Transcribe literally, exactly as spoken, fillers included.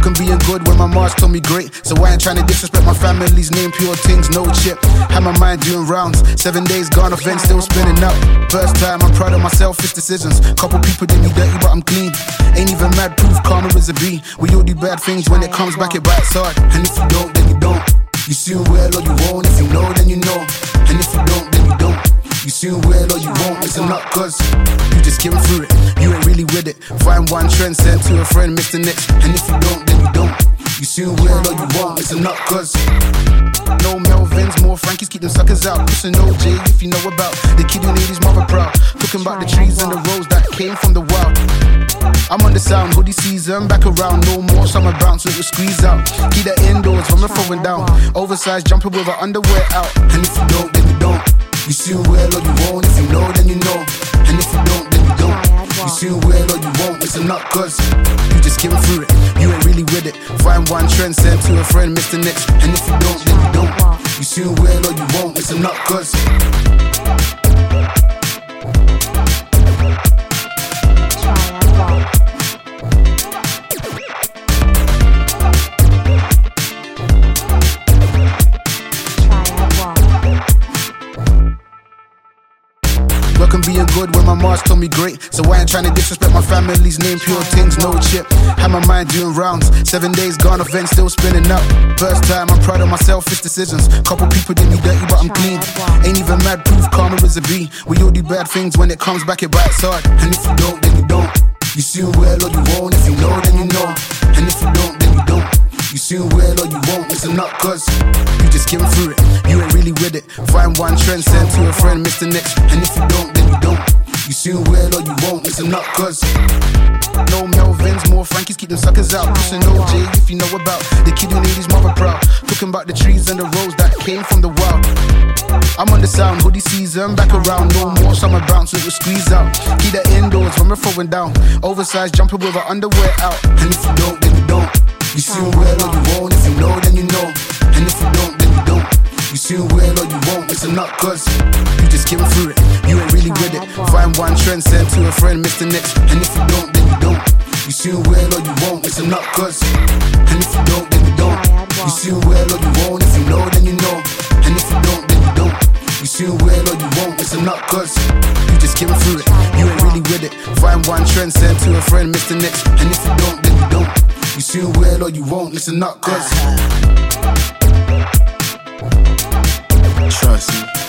Work and being good when my Mars told me great. So I ain't trying to disrespect my family's name. Pure things, no chip. Had my mind doing rounds. Seven days gone, events still spinning up. First time, I'm proud of my selfish decisions. Couple people did me dirty, but I'm clean. Ain't even mad, proof karma is a B. We all do bad things, when it comes back it bites hard. And if you don't, then you don't. You soon will or you won't. If you know, then you know. And if you don't, then you don't. You soon will or you won't. Listen up, cause you just came through it. You ain't really with it. Find one trend, send to a friend, miss the next. And if you don't, then you don't. You soon will or you won't. Listen up, cause no Melvins, more Frankies, keep them suckers out. Pushing O J if you know about the kid who made his mother proud. Talking about the trees and the roads that came from the wild. I'm on the sound, hoodie season, back around. No more summer bounce, so it will squeeze out. Keep that indoors when we're throwing down. Oversized jumper with our underwear out. And if you don't, then you don't. You soon will or you won't. If you know, then you know. And if you don't, then you don't. You soon will or you won't. Listen up, cause you just came through it. You ain't really with it. Find one trend, send to a friend, miss the next. And if you don't, then you don't. You soon will or you won't. Listen up, cause work and being good when my Mars told me great. So I ain't trying to disrespect my family's name. Pure things, no chip. Had my mind doing rounds. Seven days gone, events still spinning up. First time, I'm proud of my selfish decisions. Couple people did me dirty, but I'm clean. Ain't even mad, proof karma is a B. We all do bad things, when it comes back it bites hard. And if you don't, then you don't. You soon will or you won't. If you know, then you know. And if you don't, then you don't. You soon will or you won't. Listen up, cause you just came through it. You ain't really with it. Find one trend, send to a friend, miss the next. And if you don't, then you don't. You soon will or you won't. Listen up, cause no Melvins, more Frankies, keep them suckers out. Pushing O J if you know about the kid who made his mother proud. Talking about the trees and the roads that came from the wild. I'm on the sound, hoodie season, back around. No more summer bounce, so it will squeeze out. Keep that indoors when we're throwing down. Oversized jumper with our underwear out. And if you don't, then you don't. You soon will or you won't. If you know, then you know. And if you don't, then you don't. You soon will or you won't. Listen up, cause you just came through it. You ain't really with it. Find one trend, send to a friend, miss the next. And if you don't, then you don't. You soon will or you won't. Listen up, cause and if you don't, then you don't. You soon will or you won't. If you know, then you know. And if you don't, then you don't. You soon will or you won't. Listen up, cause you just came through it. You ain't really with it. Find one trend, send to a friend, miss the next. And if you don't, then you don't. You soon will or you won't. Listen up, cause trust me.